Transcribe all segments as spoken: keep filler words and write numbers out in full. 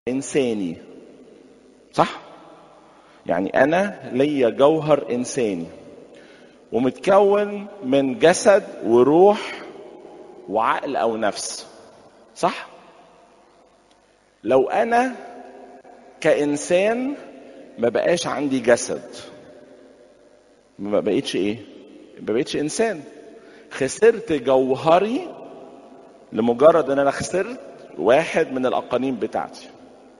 انساني، صح؟ يعني انا ليا جوهر انساني ومتكون من جسد وروح وعقل او نفس، صح؟ لو انا كانسان ما بقاش عندي جسد، ما بقيتش ايه؟ ما بقيتش انسان، خسرت جوهري لمجرد ان انا خسرت واحد من الاقانيم بتاعتي،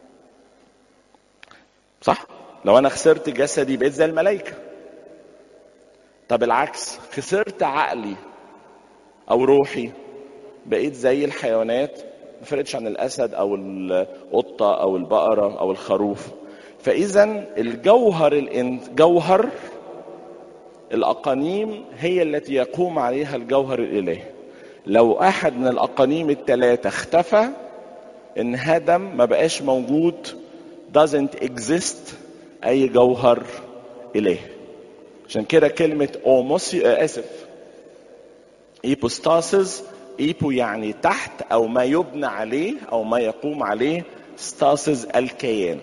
صح؟ لو انا خسرت جسدي بقيت زي الملائكه. طب العكس، خسرت عقلي او روحي بقيت زي الحيوانات، ما فرقتش عن الاسد او القطه او البقره او الخروف. فاذا الجوهر الجوهر الاقانيم هي التي يقوم عليها الجوهر الالهي. لو احد من الاقانيم الثلاثه اختفى، انهدم، ما بقاش موجود، doesn't exist اي جوهر الهي. عشان كده كلمه اوموسي اسف ايبوستاسيس، ايبو يعني تحت او ما يبنى عليه او ما يقوم عليه، ستاسيس الكيان.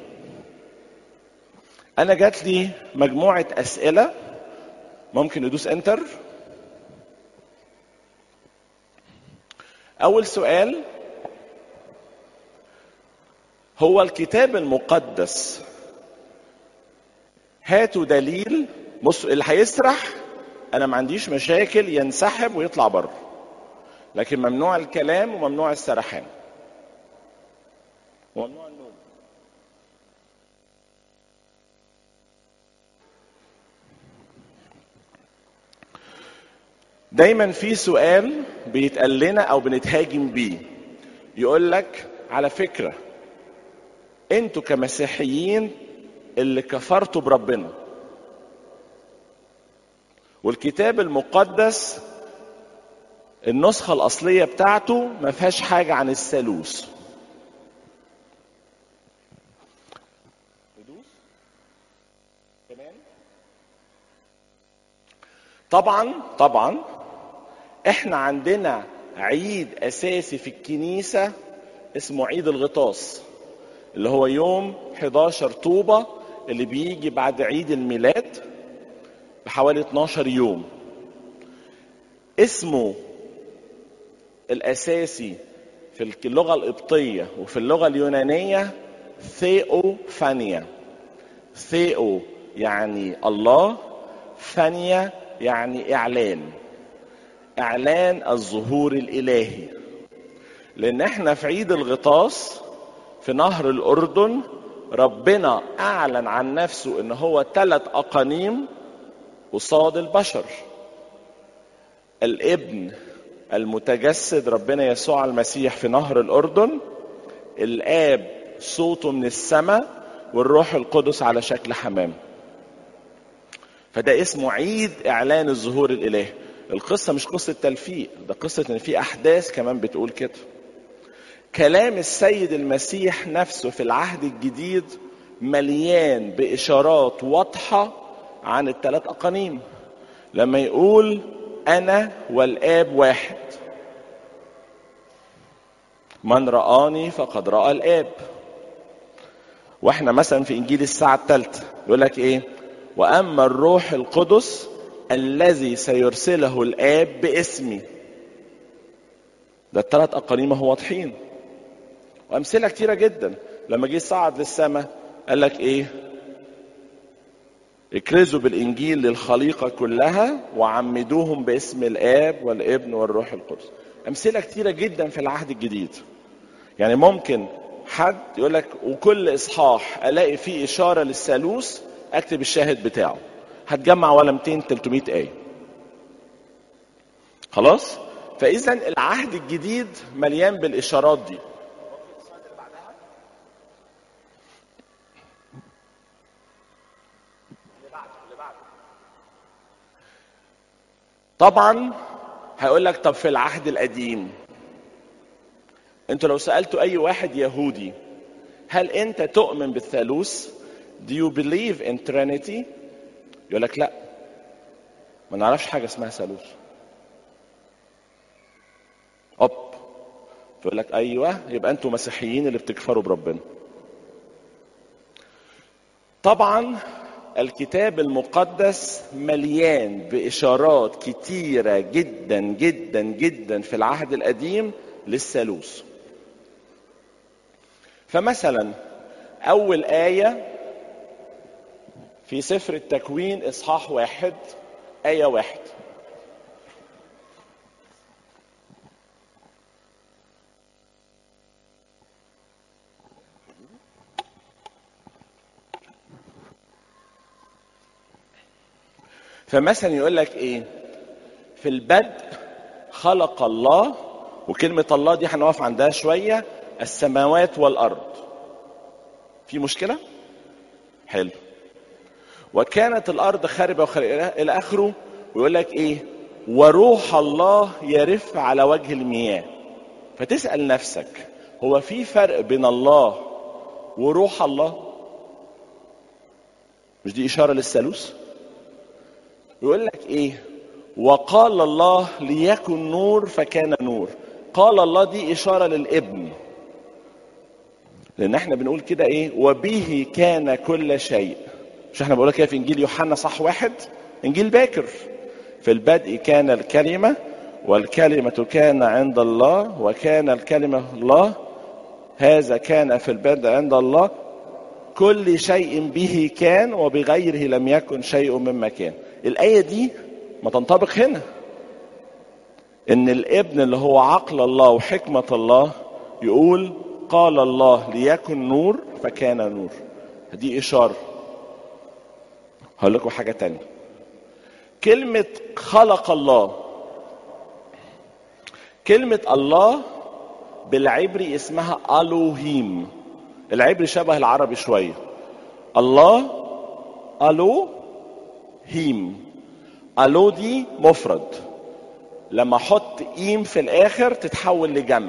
انا جات لي مجموعه اسئله، ممكن ندوس انتر. اول سؤال، هو الكتاب المقدس هاتوا دليل. بص، اللي هيسرح انا ما عنديش مشاكل ينسحب ويطلع بره، لكن ممنوع الكلام وممنوع السرحان وممنوع النوم. دايما في سؤال بيتقال لنا او بنتهاجم بيه، يقول لك على فكرة انتوا كمسيحيين اللي كفرتوا بربنا، والكتاب المقدس النسخة الأصلية بتاعته ما فيهاش حاجة عن الثالوث. طبعا طبعا احنا عندنا عيد أساسي في الكنيسة اسمه عيد الغطاس، اللي هو يوم حداشر طوبة، اللي بيجي بعد عيد الميلاد بحوالي اتناشر يوم. اسمه الأساسي في اللغة القبطية وفي اللغة اليونانية ثيوفانيا. ثيو يعني الله، فانيا يعني إعلان، إعلان الظهور الإلهي. لأن احنا في عيد الغطاس في نهر الأردن ربنا أعلن عن نفسه إن هو ثلاث أقانيم قصاد البشر: الابن المتجسد ربنا يسوع المسيح في نهر الأردن، الآب صوته من السماء، والروح القدس على شكل حمام. فده اسمه عيد إعلان الظهور الإلهي. القصة مش قصة تلفيق، ده قصة إن في أحداث كمان بتقول كده. كلام السيد المسيح نفسه في العهد الجديد مليان بإشارات واضحة عن الثلاث أقانيم. لما يقول أنا والآب واحد، من رآني فقد رأى الآب. واحنا مثلا في إنجيل الساعة الثالثة يقول لك إيه؟ وأما الروح القدس الذي سيرسله الآب باسمي. ده الثلاث أقانيم هو واضحين، وأمثلة كتيرة جدا. لما جه صعد للسماء قال لك إيه؟ اكرزوا بالإنجيل للخليقة كلها وعمدوهم باسم الآب والابن والروح القدس. أمثلة كتيرة جدا في العهد الجديد. يعني ممكن حد يقول لك وكل إصحاح ألاقي فيه إشارة للثالوث، أكتب الشاهد بتاعه، هتجمع ولا مئتين تلتمية آية. خلاص؟ فإذا العهد الجديد مليان بالإشارات دي. طبعا هيقول لك طب في العهد القديم، انتوا لو سألتوا اي واحد يهودي هل انت تؤمن بالثالوث؟ Do you believe in Trinity؟ يقول لك لا، ما نعرفش حاجة اسمها ثالوث. أوب، يقول لك ايوه، يبقى انتوا مسيحيين اللي بتكفروا بربنا. طبعا الكتاب المقدس مليان بإشارات كتيرة جدا جدا جدا في العهد القديم للثالوث. فمثلا أول آية في سفر التكوين إصحاح واحد آية واحد: فمثلا يقول لك ايه؟ في البدء خلق الله، وكلمة الله دي هنقف عندها شوية، السماوات والأرض. في مشكلة؟ حلو. وكانت الأرض خاربة وخاربة إلى آخره، ويقول لك ايه؟ وروح الله يرف على وجه المياه. فتسأل نفسك، هو في فرق بين الله وروح الله؟ مش دي إشارة للثالوث؟ يقول لك ايه؟ وقال الله ليكن نور فكان نور. قال الله دي اشاره للابن، لان احنا بنقول كده ايه؟ وبه كان كل شيء. مش احنا بنقول كده في انجيل يوحنا صح واحد، انجيل باكر: في البدء كان الكلمه والكلمه كان عند الله وكان الكلمه الله، هذا كان في البدء عند الله، كل شيء به كان وبغيره لم يكن شيء مما كان. الآية دي ما تنطبق هنا، إن الابن اللي هو عقل الله وحكمة الله يقول قال الله ليكن نور فكان نور. دي إشارة. هقول لكم حاجة تانية. كلمة خلق الله، كلمة الله بالعبري اسمها ألوهيم. العبري شبه العربي شوية. الله ألو هيم. ألو دي مفرد، لما احط ايم في الاخر تتحول لجمع.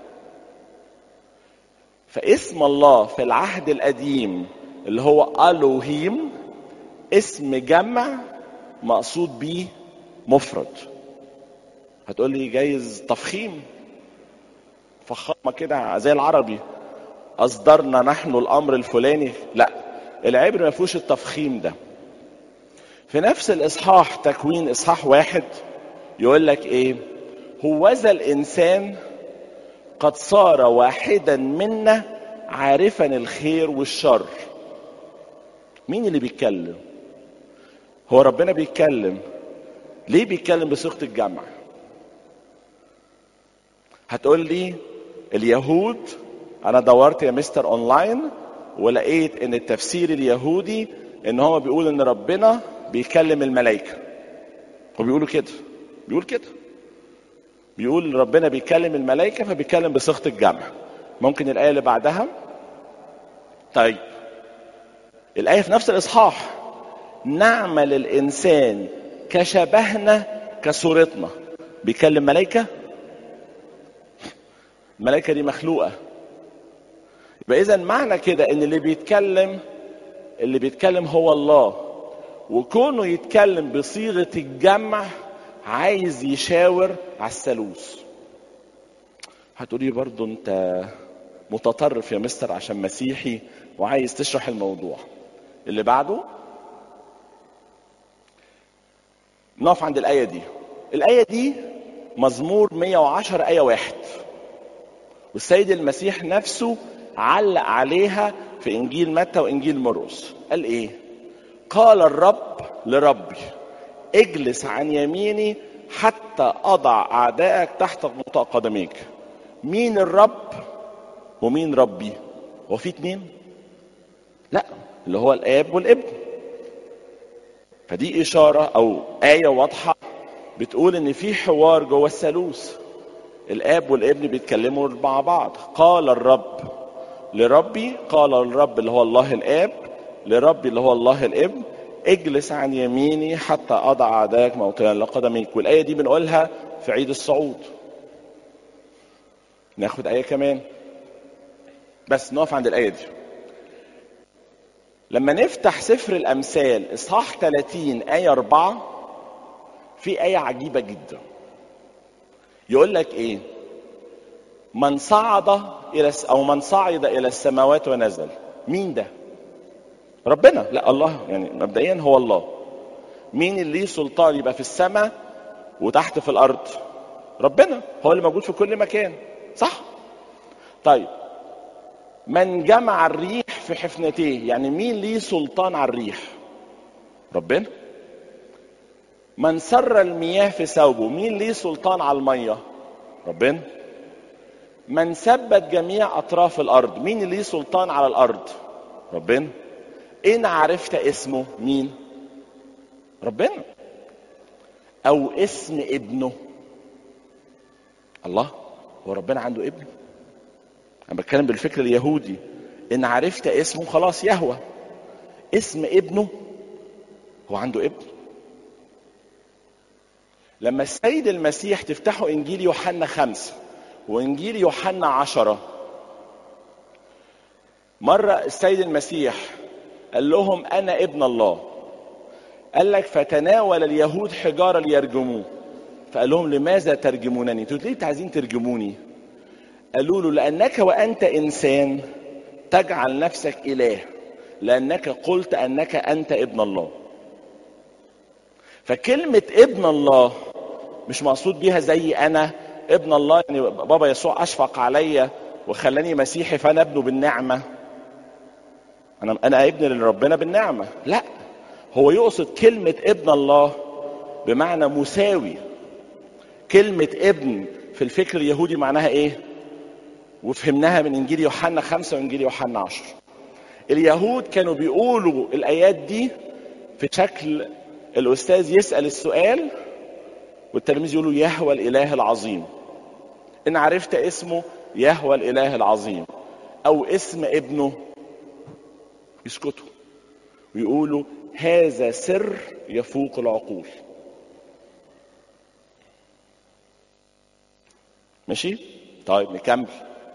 فاسم الله في العهد القديم اللي هو ألوهيم اسم جمع مقصود بيه مفرد. هتقول لي جايز تفخيم، فخامة كده زي العربي، أصدرنا نحن الأمر الفلاني. لا، العبر ما فيهوش التفخيم ده. في نفس الإصحاح تكوين إصحاح واحد يقول لك إيه؟ هوذا الإنسان قد صار واحدا منا عارفا الخير والشر. مين اللي بيتكلم؟ هو ربنا بيتكلم. ليه بيتكلم بصيغة الجمع؟ هتقول لي اليهود، أنا دورت يا مستر أونلاين ولقيت إن التفسير اليهودي إن هو بيقول إن ربنا بيكلم الملائكة. وبيقولوا كده، بيقول كده، بيقول ربنا بيكلم الملائكة فبيكلم بصيغة الجمع. ممكن الآية اللي بعدها؟ طيب، الآية في نفس الإصحاح: نعمل الإنسان كشبهنا كصورتنا. بيكلم ملائكة؟ الملائكة دي مخلوقة. يبقى إذن معنى كده إن اللي بيتكلم اللي بيتكلم هو الله، وكونه يتكلم بصيغة الجمع عايز يشاور على الثالوث. هتقولي برضو انت متطرف يا مستر عشان مسيحي وعايز تشرح الموضوع. اللي بعده نقف عند الآية دي. الآية دي مزمور مية وعشرة آية واحد، والسيد المسيح نفسه علق عليها في إنجيل متى وإنجيل مرقس. قال إيه؟ قال الرب لربي اجلس عن يميني حتى أضع أعدائك تحت قدميك. مين الرب ومين ربي؟ هو في اتنين؟ لا، اللي هو الآب والابن. فدي إشارة أو آية واضحة بتقول إن في حوار جوه الثالوث. الآب والابن بيتكلموا مع بعض. قال الرب لربي، قال الرب اللي هو الله الآب لربي اللي هو الله الابن اجلس عن يميني حتى أضع أعدائك موطئا لقدميك. والآية دي بنقولها في عيد الصعود. ناخد آية كمان بس نقف عند الآية دي. لما نفتح سفر الأمثال إصحاح ثلاثين آية أربعة، في آية عجيبة جدا. يقول لك إيه؟ من صعد إلى أو من صعد إلى السماوات ونزل. مين ده؟ ربنا. لا، الله يعني مبدئيا هو الله. مين اللي ليه سلطان يبقى في السماء وتحت في الارض؟ ربنا، هو اللي موجود في كل مكان، صح؟ طيب، من جمع الريح في حفنتيه، يعني مين ليه سلطان على الريح؟ ربنا. من سر المياه في ثوبه، مين ليه سلطان على الميه؟ ربنا. من ثبت جميع اطراف الارض، مين اللي ليه سلطان على الارض؟ ربنا. ان عرفت اسمه، مين؟ ربنا. او اسم ابنه. الله، هو ربنا عنده ابن؟ انا بتكلم بالفكر اليهودي. ان عرفت اسمه خلاص يهوه. اسم ابنه، هو عنده ابن؟ لما السيد المسيح تفتحوا انجيل يوحنا خمسة وانجيل يوحنا عشرة، مرة السيد المسيح قال لهم انا ابن الله، قال لك فتناول اليهود حجارة ليرجموه، فقال لهم لماذا ترجمونني؟ انتوا ليه عايزين ترجموني؟ قالوا له لانك وانت انسان تجعل نفسك اله، لانك قلت انك انت ابن الله. فكلمة ابن الله مش مقصود بيها زي انا ابن الله يعني بابا يسوع اشفق عليا وخلاني مسيحي فانا ابنه بالنعمة، انا انا ابن لربنا بالنعمة. لا، هو يقصد كلمة ابن الله بمعنى مساوي. كلمة ابن في الفكر اليهودي معناها ايه؟ وفهمناها من انجيل يوحنا خمسة وانجيل يوحنا عشرة. اليهود كانوا بيقولوا الايات دي في شكل الاستاذ يسأل السؤال والتلاميذ يقولوا يهوى الاله العظيم. ان عرفت اسمه يهوى الاله العظيم او اسم ابنه، يسكتوا ويقولوا هذا سر يفوق العقول. ماشي؟ طيب نكمل.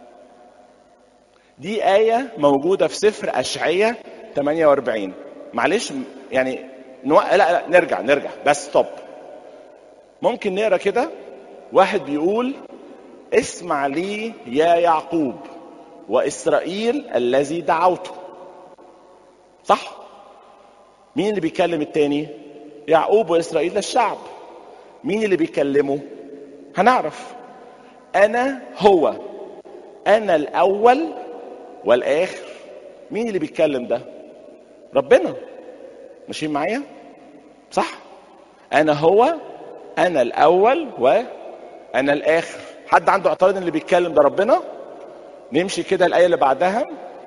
دي آية موجودة في سفر أشعية ثمانية وأربعين. معلش يعني نوق... لا لا نرجع نرجع بس طب ممكن نقرا كده. واحد بيقول اسمع لي يا يعقوب وإسرائيل الذي دعوته، صح؟ مين اللي بيكلم التاني؟ يعقوب وإسرائيل الشعب. مين اللي بيكلمه؟ هنعرف. أنا هو، أنا الأول والآخر. مين اللي بيتكلم ده؟ ربنا. ماشيين معايا؟ صح؟ أنا هو، أنا الأول وأنا الآخر. حد عنده اعتراض إن اللي بيتكلم ده ربنا؟ نمشي كده الآية اللي بعدها.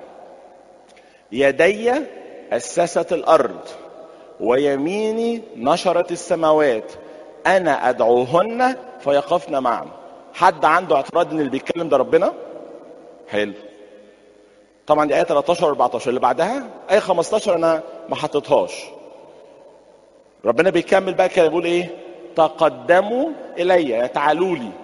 يدي أسست الأرض ويميني نشرت السماوات، أنا أدعوهن فيقفن معا. حد عنده اعتراض إن اللي بيتكلم ده ربنا؟ حلو. طبعا دي آية ثلاثة عشر أربعة عشر. اللي بعدها آية خمسة عشر أنا ما حطيتهاش. ربنا بيكمل بقى كده بيقول إيه؟ تقدموا إلي، تعالوا لي،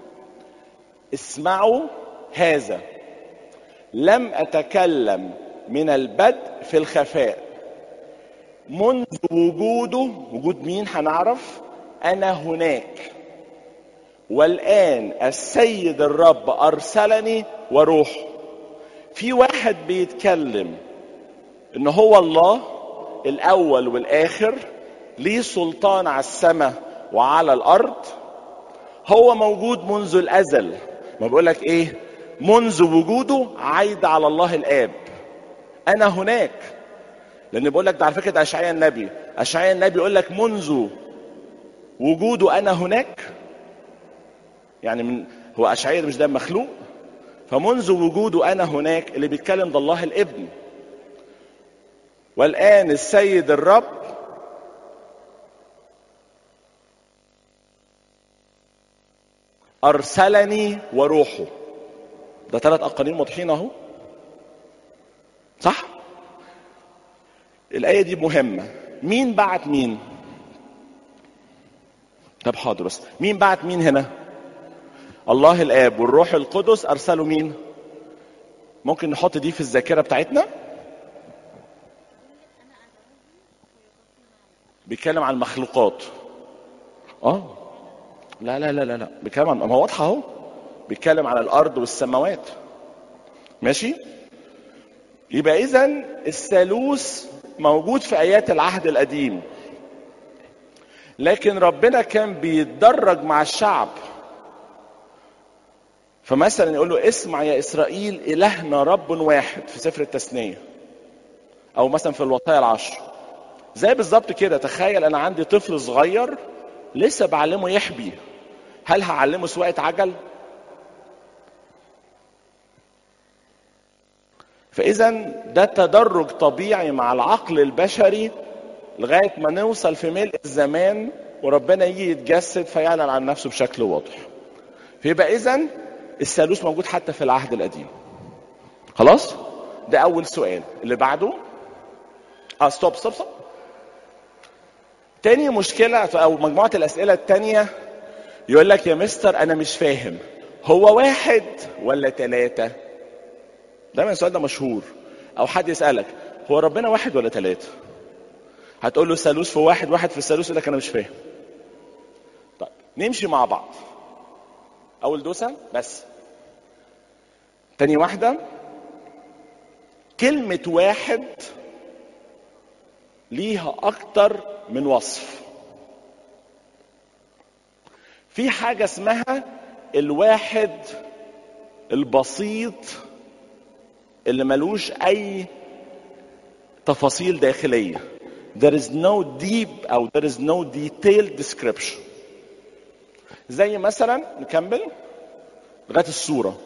اسمعوا هذا، لم أتكلم من البدء في الخفاء، منذ وجوده. وجود مين؟ هنعرف. أنا هناك، والآن السيد الرب أرسلني وروح. في واحد بيتكلم إن هو الله الأول والآخر، ليه سلطان على السماء وعلى الأرض، هو موجود منذ الأزل. ما بقولك إيه؟ منذ وجوده عايد على الله الآب. أنا هناك، لأن بقولك ده على فكرة ده أشعياء النبي. أشعياء النبي يقول لك منذ وجوده أنا هناك، يعني من هو أشعياء مش ده مخلوق؟ فمنذ وجوده أنا هناك اللي بيتكلم ده الله الابن. والآن السيد الرب أرسلني وروحه. ده ثلاث أقانيم واضحين أهو، صح؟ الآية دي مهمة. مين بعت مين؟ طب حاضر، بس مين بعت مين هنا؟ الله الآب والروح القدس أرسلوا مين؟ ممكن نحط دي في الذاكرة بتاعتنا. بيتكلم عن المخلوقات. اه لا لا لا لا لا بيتكلم عن، ما هو واضحة اهو، بيتكلم عن الأرض والسماوات. ماشي؟ يبقى اذا الثالوث موجود في ايات العهد القديم، لكن ربنا كان بيتدرج مع الشعب. فمثلا يقول له اسمع يا اسرائيل الهنا رب واحد في سفر التثنية، او مثلا في الوصايا العشر. زي بالظبط كده، تخيل انا عندي طفل صغير لسه بعلمه يحبي، هل هعلمه سواقة عجل؟ فاذا ده تدرج طبيعي مع العقل البشري لغاية ما نوصل في ملء الزمان وربنا يجي يتجسد فيعلن عن نفسه بشكل واضح. فيبقى اذا الثالوث موجود حتى في العهد القديم. خلاص؟ ده اول سؤال. اللي بعده اه ستوب ستوب ستوب تاني مشكلة او مجموعة الاسئلة التانية، يقول لك يا مستر انا مش فاهم، هو واحد ولا ثلاثة؟ دايما السؤال ده مشهور. او حد يسألك هو ربنا واحد ولا ثلاثة؟ هتقول له الثالوث في واحد، واحد في الثالوث، يقول لك انا مش فاهم. طيب نمشي مع بعض. اول دوسة بس. تاني واحدة، كلمة واحد ليها اكتر من وصف. في حاجة اسمها الواحد البسيط اللي ملوش اي تفاصيل داخلية. There is no deep او there is no detailed description. زي مثلا نكمل لغاية الصورة.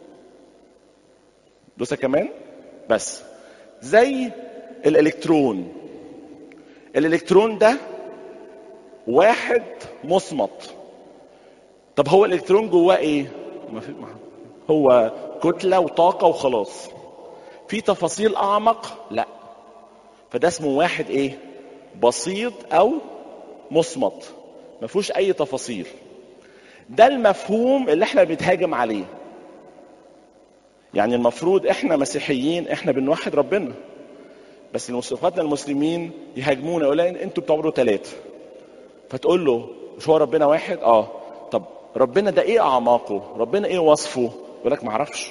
دوسة كمان بس. زي الالكترون. الالكترون ده واحد مصمت. طب هو الالكترون جواه ايه؟ ما في هو كتلة وطاقة وخلاص. في تفاصيل اعمق؟ لا. فده اسمه واحد ايه؟ بسيط او مصمت، ما فيهوش اي تفاصيل. ده المفهوم اللي احنا بنتهاجم عليه. يعني المفروض احنا مسيحيين احنا بنوحد ربنا، بس اخواتنا المسلمين يهاجمونا يقولوا انتوا بتعبدوا ثلاثة. فتقول له مش هو ربنا واحد؟ اه. طب ربنا ده ايه اعماقه؟ ربنا ايه وصفه؟ يقول لك ما اعرفش.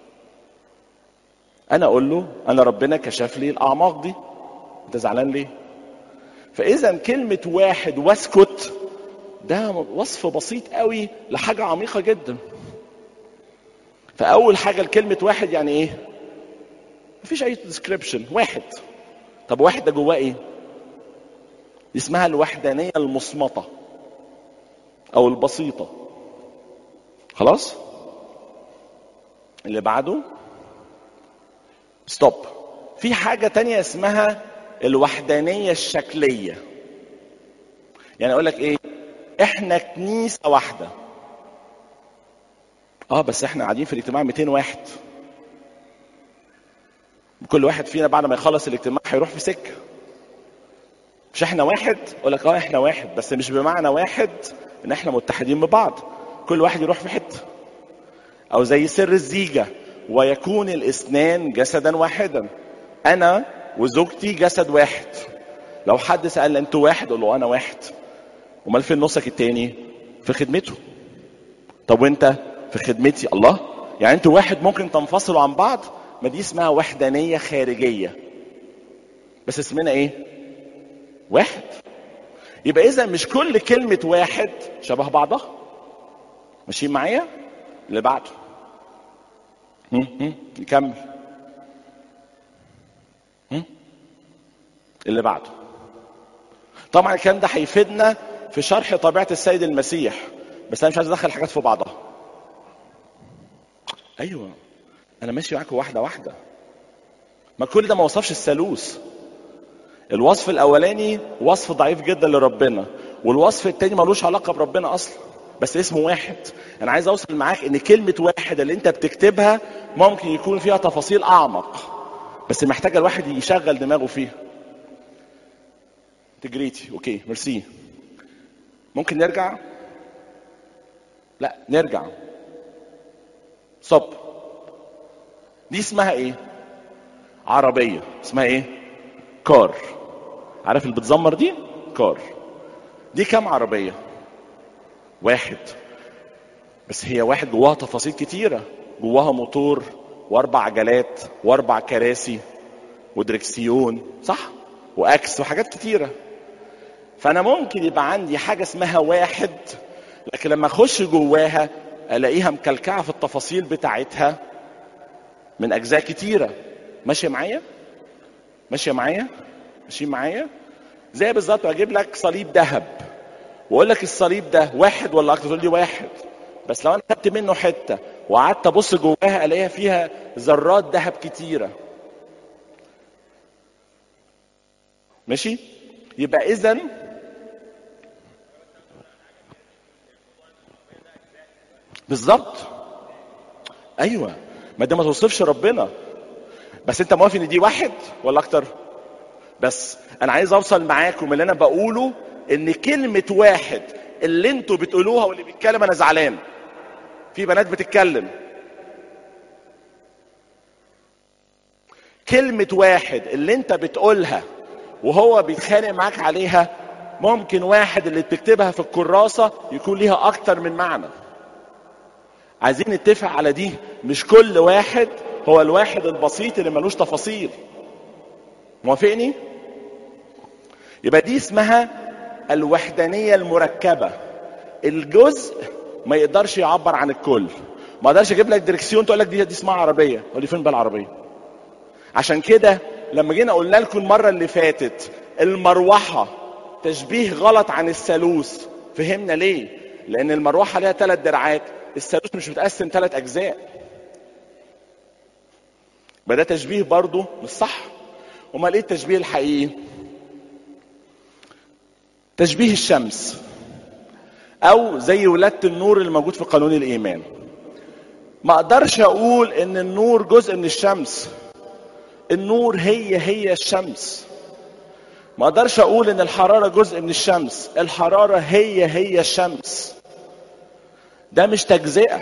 انا اقول له انا ربنا كشف لي الاعماق دي، انت زعلان ليه؟ فاذا كلمة واحد واسكت ده وصف بسيط قوي لحاجة عميقة جدا. فاول حاجة الكلمة واحد يعني ايه؟ مفيش اي ديسكريبشن. واحد. طب واحد ده جواه ايه؟ اسمها الوحدانية المصمتة او البسيطة. خلاص؟ اللي بعده ستوب. في حاجة تانية اسمها الوحدانية الشكلية. يعني اقول لك ايه؟ احنا كنيسة واحدة. اه بس احنا قاعدين في الاجتماع مئتين واحد. كل واحد فينا بعد ما يخلص الاجتماع هيروح في سكة. مش احنا واحد؟ اقول لك اه احنا واحد، بس مش بمعنى واحد ان احنا متحدين ببعض. كل واحد يروح في حتة. او زي سر الزيجة، ويكون الاثنان جسدا واحدا. انا وزوجتي جسد واحد. لو حد سأل انتوا واحد اقول له انا واحد. امال فين نصك التاني؟ في خدمته. طب وانت؟ في خدمتي. الله، يعني انتوا واحد ممكن تنفصلوا عن بعض؟ ما دي اسمها وحدانية خارجية، بس اسمنا ايه؟ واحد. يبقى اذا مش كل كلمة واحد شبه بعضها. ماشيين معايا؟ اللي بعده نكمل. اللي بعده. طبعا الكلام ده هيفيدنا في شرح طبيعة السيد المسيح، بس انا مش عايز ادخل حاجات في بعضها. ايوه انا ماشي معاكم واحده واحده. ما كل ده ما وصفش الثالوث. الوصف الاولاني وصف ضعيف جدا لربنا، والوصف التاني ملوش علاقه بربنا اصلا، بس اسمه واحد. انا عايز اوصل معاك ان كلمه واحد اللي انت بتكتبها ممكن يكون فيها تفاصيل اعمق، بس محتاجه الواحد يشغل دماغه فيها. تجريتي اوكي ميرسي. ممكن نرجع؟ لا نرجع. صب. دي اسمها ايه؟ عربية. اسمها ايه؟ كار. عارف اللي بتزمر دي؟ كار. دي كم عربية؟ واحد. بس هي واحد جواها تفاصيل كتيرة. جواها موتور، واربع عجلات واربع كراسي ودركسيون، صح؟ واكس وحاجات كتيره. فانا ممكن يبقى عندي حاجه اسمها واحد، لكن لما اخش جواها الاقيها مكلكعه في التفاصيل بتاعتها من اجزاء كتيره. ماشيه معايا؟ ماشيه معايا؟ ماشيين معايا؟ زي بالظبط اجيب لك صليب ذهب واقول لك الصليب ده واحد ولا اكتر، تقول لي واحد، بس لو انا خدت منه حته وقعدت ابص جواها الاقيها فيها ذرات ذهب كتيره. ماشي؟ يبقى اذا بالظبط، ايوه، ما ده ما توصفش ربنا. بس انت موافق ان دي واحد ولا اكتر؟ بس انا عايز اوصل معاكم اللي انا بقوله، ان كلمه واحد اللي انتوا بتقولوها واللي بيتكلم انا زعلان. في بنات بتتكلم، كلمه واحد اللي انت بتقولها وهو بيتخانق معاك عليها، ممكن واحد اللي بتكتبها في الكراسه يكون ليها اكتر من معنى. عايزين نتفق على دي، مش كل واحد هو الواحد البسيط اللي ملوش تفاصيل. موافقني؟ يبقى دي اسمها الوحدانية المركبة. الجزء ما يقدرش يعبر عن الكل. ما اقدرش اجيب لك دركسيون تقول لك دي دي اسمها عربية، اقول لي فين بقى العربية؟ عشان كده لما جينا قلنا لكم المرة اللي فاتت المروحة تشبيه غلط عن الثالوث، فهمنا ليه؟ لأن المروحة ليها ثلاث دراعات، الثالوث مش متقسم ثلاث أجزاء. يبقى ده تشبيه برضه مش صح. امال ايه التشبيه الحقيقي؟ تشبيه الشمس، او زي ولادة النور اللي موجود في قانون الايمان. ما اقدرش اقول ان النور جزء من الشمس، النور هي هي الشمس. ما اقدرش اقول ان الحرارة جزء من الشمس، الحرارة هي هي الشمس. ده مش تجزئة.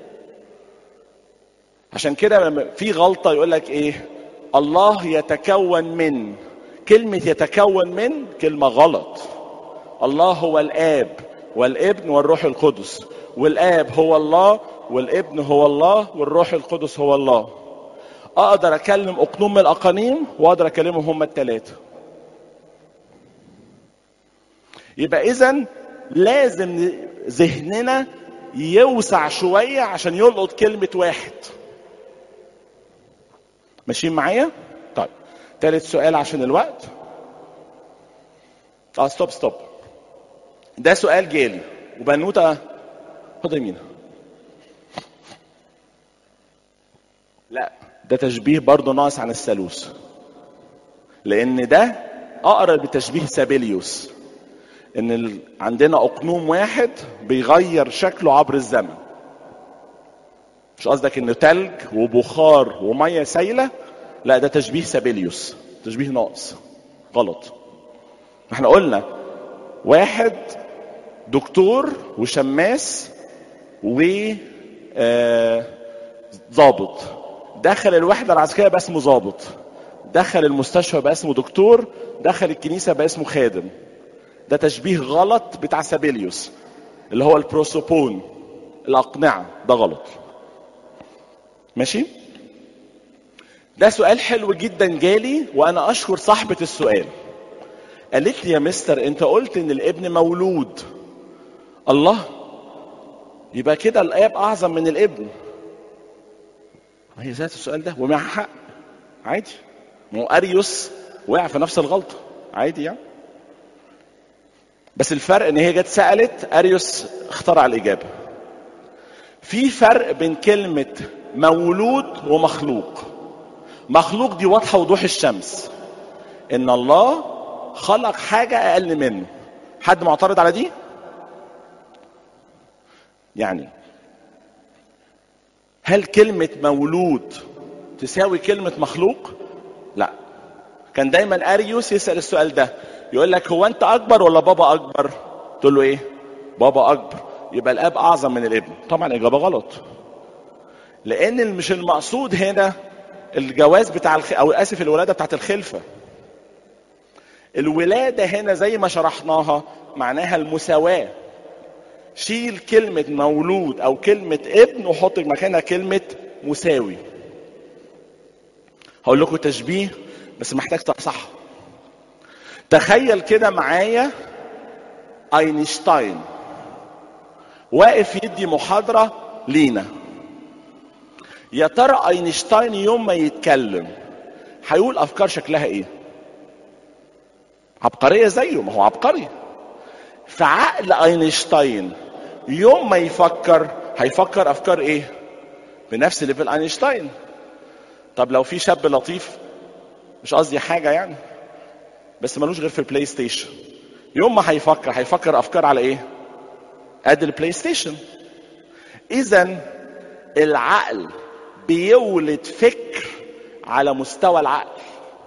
عشان كده لما في غلطة يقول لك ايه؟ الله يتكون من، كلمة يتكون من كلمة غلط. الله هو الآب والابن والروح القدس، والآب هو الله والابن هو الله والروح القدس هو الله. أقدر أكلم أقنوم من الأقانيم وأقدر أكلمهم هم الثلاثة. يبقى إذن لازم ذهننا يوسع شوية عشان يلقط كلمة واحد. ماشيين معايا؟ طيب ثالث سؤال عشان الوقت. اه ستوب ستوب. ده سؤال جالي وبنوته خد يمينها. لا ده تشبيه برضه ناقص عن الثالوث، لان ده اقرب لتشبيه سابيليوس، ان ال... عندنا اقنوم واحد بيغير شكله عبر الزمن. مش قصدك انه تلج وبخار وميه سايله، لا ده تشبيه سابيليوس، تشبيه ناقص غلط. احنا قلنا واحد دكتور وشماس وضابط، دخل الوحدة العسكرية بقى اسمه ضابط، دخل المستشفى بقى اسمه دكتور، دخل الكنيسة بقى اسمه خادم. ده تشبيه غلط بتاع سابيليوس اللي هو البروسوبون، الأقنعة، ده غلط. ماشي؟ ده سؤال حلو جدا جالي وانا اشكر صاحبة السؤال. قالت لي يا مستر انت قلت ان الابن مولود، الله يبقى كده الاب اعظم من الابن. هي ذات السؤال ده ومع حق، عادي. مو اريوس وقع في نفس الغلطة، عادي يعني. بس الفرق ان هي جت سألت، اريوس اخترع الاجابة. في فرق بين كلمة مولود ومخلوق. مخلوق دي واضحة وضوح الشمس، ان الله خلق حاجة اقل منه. حد معترض على دي؟ يعني هل كلمة مولود تساوي كلمة مخلوق؟ لا. كان دايما اريوس يسأل السؤال ده، يقول لك هو انت اكبر ولا بابا اكبر؟ تقول له ايه؟ بابا اكبر، يبقى الاب اعظم من الابن. طبعا اجابة غلط، لان مش المقصود هنا الجواز بتاع الخ... او اسف الولادة بتاعت الخلفة. الولادة هنا زي ما شرحناها معناها المساواة. شيل كلمة مولود او كلمة ابن وحط مكانها كلمة مساوي. هقول لكم تشبيه بس محتاج تصحح. تخيل كده معايا اينشتاين واقف يدي محاضرة لينا. يا ترى اينشتاين يوم ما يتكلم هيقول افكار شكلها ايه؟ عبقرية زيه، ما هو عبقري. في عقل اينشتاين يوم ما يفكر هيفكر افكار ايه؟ بنفس ليفل اينشتاين. طب لو في شاب لطيف، مش قصدي حاجة يعني، بس ملوش غير في البلاي ستيشن، يوم ما هيفكر هيفكر افكار على ايه؟ قد البلاي ستيشن. اذا العقل بيولد فكر على مستوى العقل.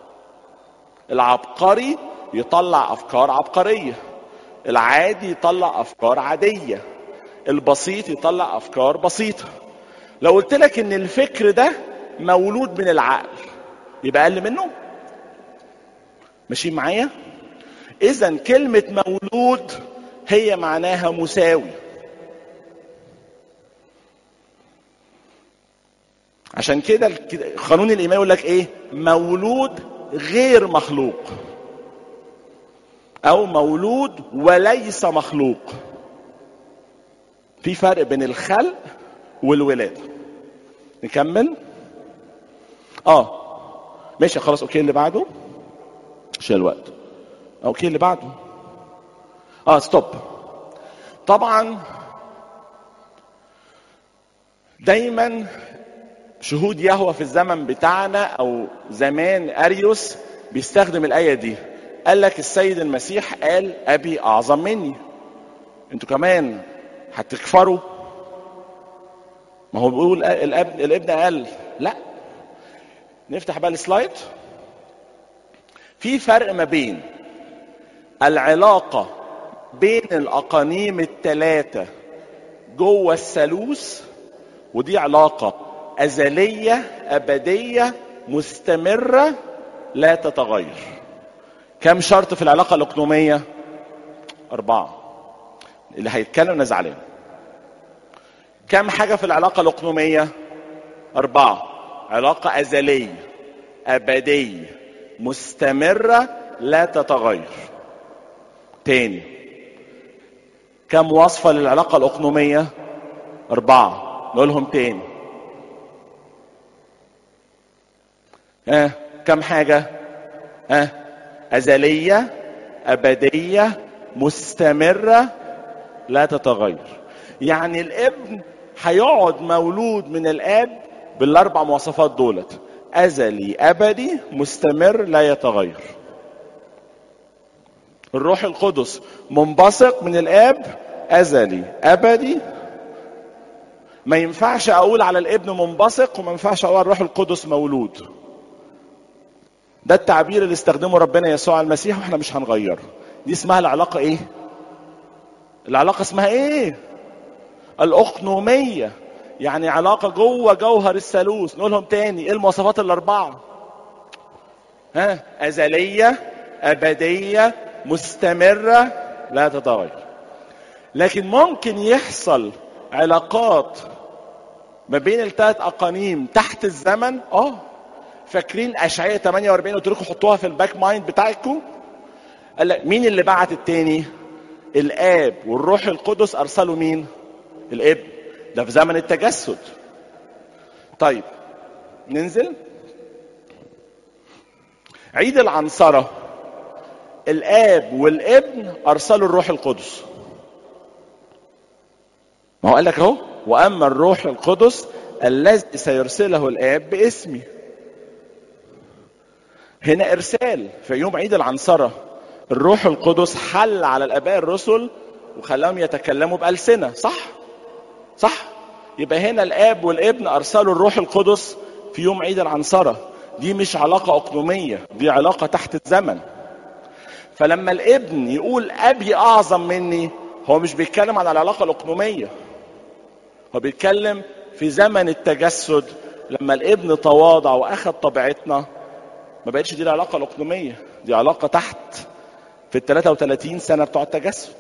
العبقري يطلع افكار عبقرية، العادي يطلع افكار عادية، البسيط يطلع افكار بسيطة. لو قلت لك ان الفكر ده مولود من العقل يبقى اقل منه؟ ماشي معايا؟ اذا كلمة مولود هي معناها مساوي. عشان كده قانون الايمان يقول لك ايه؟ مولود غير مخلوق او مولود وليس مخلوق. في فرق بين الخلق والولادة. نكمل. اه ماشي خلاص، اوكي اللي بعده عشان الوقت. اوكي اللي بعده. اه ستوب. طبعا دايما شهود يهوه في الزمن بتاعنا او زمان اريوس بيستخدم الايه دي. قال لك السيد المسيح قال ابي اعظم مني، انتوا كمان هتكفروا؟ ما هو بيقول الابن الابن قال لا. نفتح بقى السلايد. في فرق ما بين العلاقه بين الاقانيم الثلاثه جوه الثالوث، ودي علاقه ازليه ابديه مستمره لا تتغير. كم شرط في العلاقه الاقنوميه؟ اربعه. اللي هيتكلم انا زعلان. كم حاجه في العلاقه الاقنوميه؟ اربعه. علاقه ازليه ابديه مستمره لا تتغير. تاني، كم وصفه للعلاقه الاقنوميه؟ اربعه. نقولهم تاني. ها آه. كم حاجه؟ ها آه. ازليه ابديه مستمره لا تتغير. يعني الابن هيقعد مولود من الاب بالاربع مواصفات دولت: ازلي ابدي مستمر لا يتغير. الروح القدس منبثق من الاب، ازلي ابدي. ما ينفعش اقول على الابن منبثق وما ينفعش اقول على الروح القدس مولود. ده التعبير اللي استخدمه ربنا يسوع المسيح واحنا مش هنغيره. دي اسمها العلاقه ايه؟ العلاقه اسمها ايه؟ الاقنوميه. يعني علاقه جوه جوهر الثالوث. نقولهم تاني. ايه المواصفات الاربعه؟ ها ازليه ابديه مستمره لا تتغير. لكن ممكن يحصل علاقات ما بين الثلاث اقانيم تحت الزمن. اه فاكرين اشعياء ثمانية وأربعين؟ قلت لكم حطوها في الباك مايند بتاعكم. قال لك مين اللي بعت التاني؟ الاب والروح القدس ارسلوا مين؟ الابن. ده في زمن التجسد. طيب ننزل. عيد العنصرة الاب والابن ارسلوا الروح القدس. ما هو قال لك اهو: واما الروح القدس الذي سيرسله الاب باسمي. هنا ارسال. في يوم عيد العنصرة الروح القدس حل على الاباء الرسل وخلاهم يتكلموا بألسنة. صح صح. يبقى هنا الاب والابن ارسلوا الروح القدس في يوم عيد العنصرة. دي مش علاقة اقنومية، دي علاقة تحت الزمن. فلما الابن يقول ابي اعظم مني، هو مش بيتكلم عن العلاقة الاقنومية، هو بيتكلم في زمن التجسد لما الابن تواضع واخذ طبيعتنا. ما بقتش دي العلاقة الاقنومية، دي علاقة تحت في ال ثلاثة وثلاثين سنة بتوع التجسد.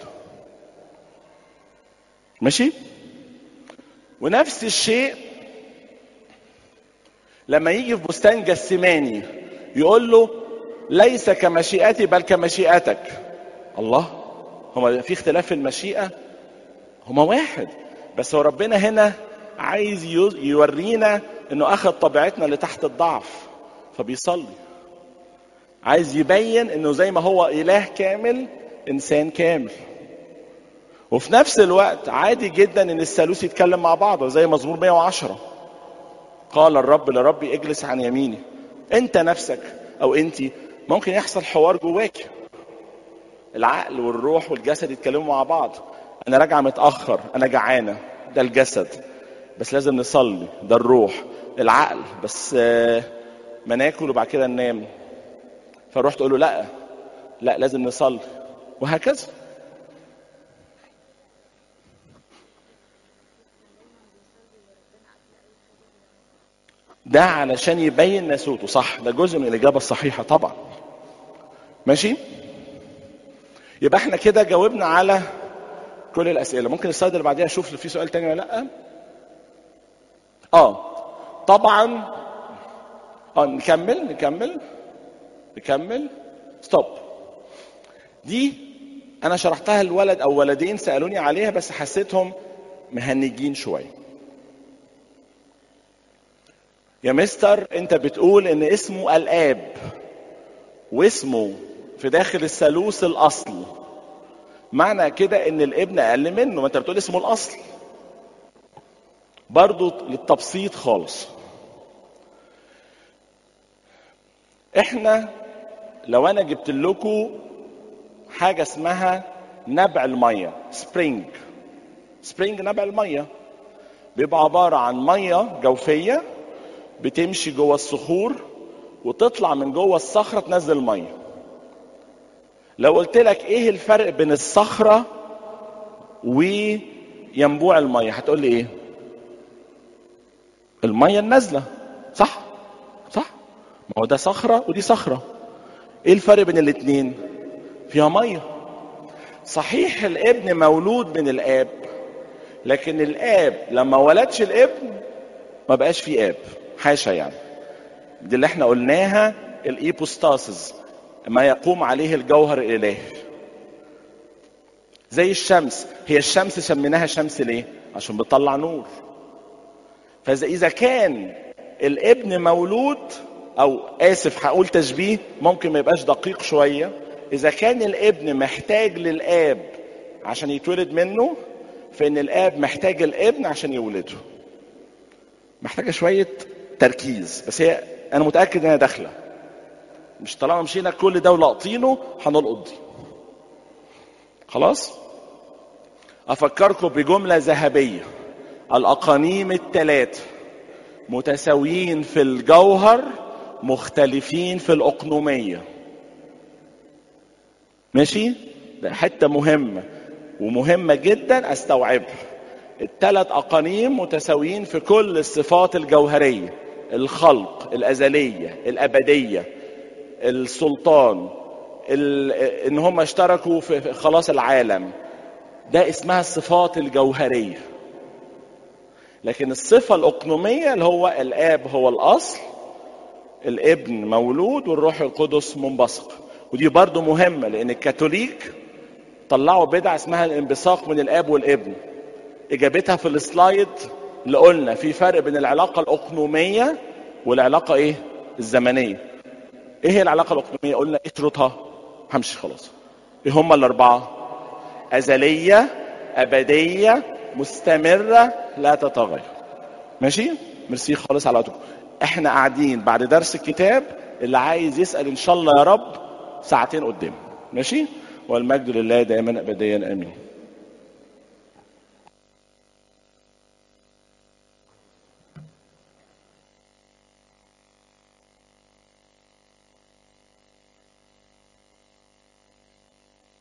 ماشي؟ ونفس الشيء لما يجي في بستان جسماني يقول له ليس كمشيئتي بل كمشيئتك. الله، هما في اختلاف في المشيئة؟ هما واحد، بس هو ربنا هنا عايز يورينا انه اخذ طبيعتنا اللي تحت الضعف فبيصلي، عايز يبين انه زي ما هو اله كامل انسان كامل. وفي نفس الوقت عادي جدا ان الثالوث يتكلم مع بعضه، زي مزمور مية وعشرة قال الرب لربي اجلس عن يميني. انت نفسك او انتي ممكن يحصل حوار جواك، العقل والروح والجسد يتكلموا مع بعض. انا راجعه متاخر، انا جعانه، ده الجسد، بس لازم نصلي، ده الروح. العقل بس ما ناكل وبعد كده ننام، فالروح تقول له لا لا لازم نصلي، وهكذا. ده علشان يبين ناسوته، صح، ده جزء من الإجابة الصحيحة طبعا. ماشي، يبقى احنا كده جاوبنا على كل الأسئلة. ممكن السلايد اللي بعديها اشوف في سؤال تاني ولا لا. اه طبعا. اه نكمل نكمل نكمل ستوب. دي انا شرحتها الولد او ولدين سألوني عليها بس حسيتهم مهنجين شوية. يا مستر انت بتقول ان اسمه الاب واسمه في داخل الثالوث الاصل، معنى كده ان الابن اقل منه، ما انت بتقول اسمه الاصل. برضو للتبسيط خالص، احنا لو انا جبت لكم حاجة اسمها نبع المية، سبرينج سبرينج نبع المية بيبقى عبارة عن مية جوفية بتمشي جوه الصخور وتطلع من جوه الصخرة تنزل مية. لو قلت لك ايه الفرق بين الصخرة وينبوع المية هتقول لي ايه؟ المية النازلة، صح صح، ما هو ده صخرة ودي صخرة. ايه الفرق بين الاتنين؟ فيها مية. صحيح الابن مولود من الاب، لكن الاب لما ولدش الابن ما بقاش فيه اب، حاشا يعني. دي اللي احنا قلناها الايبوستاسيس، ما يقوم عليه الجوهر الالهي. زي الشمس، هي الشمس سميناها شمس ليه؟ عشان بتطلع نور. فاذا اذا كان الابن مولود، او اسف هقول تشبيه ممكن ما يبقاش دقيق شويه، اذا كان الابن محتاج للاب عشان يتولد منه، فان الاب محتاج الابن عشان يولده. محتاجه شويه تركيز، بس هي انا متاكد انها داخله، مش طالما مشينا كل ده ولاقطينه هنلقط دي. خلاص. افكركم بجمله ذهبيه: الاقانيم الثلاثه متساويين في الجوهر مختلفين في الاقنوميه. ماشي، ده حته مهمه ومهمه جدا استوعبها. الثلاث اقانيم متساويين في كل الصفات الجوهريه: الخلق، الازليه، الابديه، السلطان، ان هم اشتركوا في خلاص العالم. ده اسمها الصفات الجوهريه. لكن الصفه الاقنوميه اللي هو الاب هو الاصل، الابن مولود، والروح القدس منبثق. ودي برضو مهمه، لان الكاثوليك طلعوا بدعه اسمها الانبثاق من الاب والابن. اجابتها في السلايد اللي قلنا في فرق بين العلاقه الاقنوميه والعلاقه ايه الزمنيه. ايه هي العلاقه الاقنوميه؟ قلنا ايه شروطها؟ همشي خلاص. ايه هم الاربعه؟ ازليه، ابديه، مستمره، لا تتغير. ماشي، ميرسي خالص على وقتكم. احنا قاعدين بعد درس الكتاب، اللي عايز يسال ان شاء الله يا رب ساعتين قدام. ماشي، والمجد لله دائما ابديا امين.